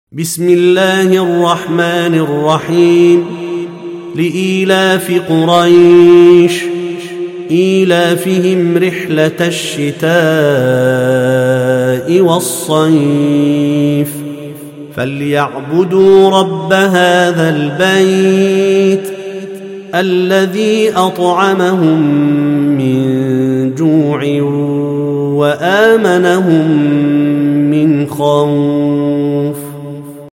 بسم الله الرحمن الرحيم. لإيلاف قريش إيلافهم رحلة الشتاء والصيف فليعبدوا رب هذا البيت الذي أطعمهم